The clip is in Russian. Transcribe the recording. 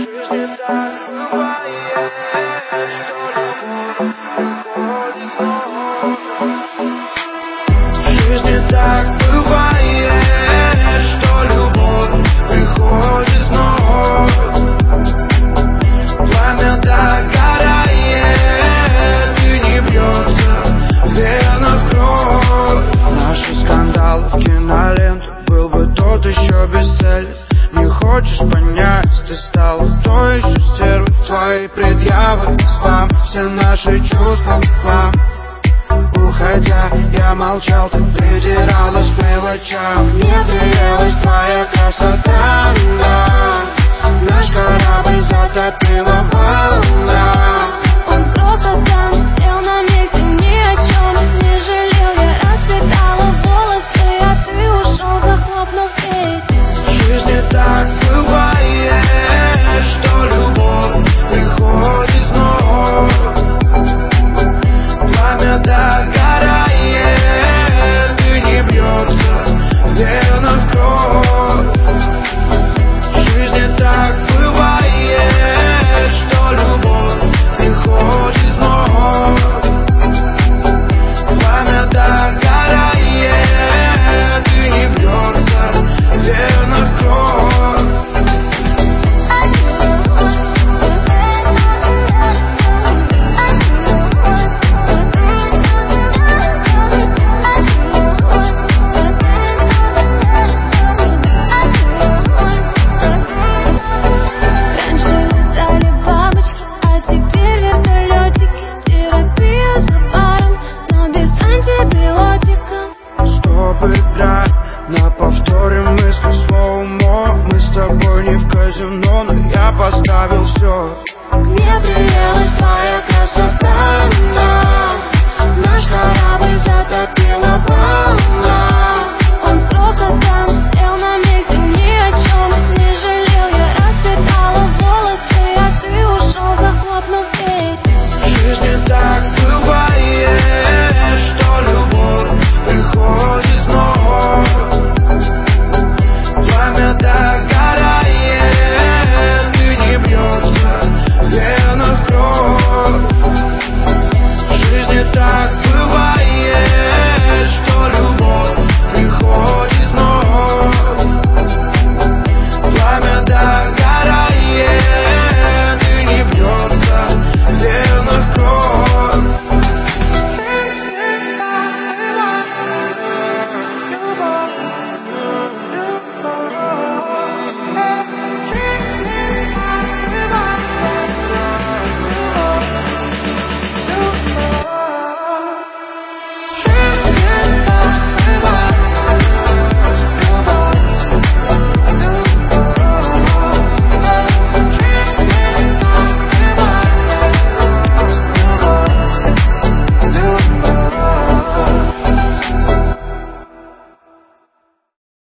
Жизнь так бывает, что любовь приходит снова. Жизнь так бывает, что любовь приходит снова. Пламя догорает, и не бьется в венах кровь. Наши скандалы в киноленту, был бы тот еще бестселлер. Не хочешь понять, ты стал той еще стервой. Твои предъявы, спам, все наши чувства в хлам. Уходя, я молчал, ты придиралась к мелочам. Мне приелась твоя красота, да. Наш корабль затопила волна. Он с грохотом сел на миг и ни о чем не жалел. Я распитала волосы, а ты ушел, захлопнув дверь. В жизни так бывает, что любовь приходит снова. Пламя догорает, и не бьется в венах кровь. В жизни так бывает, что любовь приходит снова. Пламя догорает, и не бьется в венах кровь. Раньше летали бабочки, а теперь вертолетики. Терапия за баром, но без антибиотиков. Чтобы играть на повторе мысли своего ума. Мы с тобой не в казино, но я поставил все. Мне приелась твоя красота, да. Наш корабль затопила волна.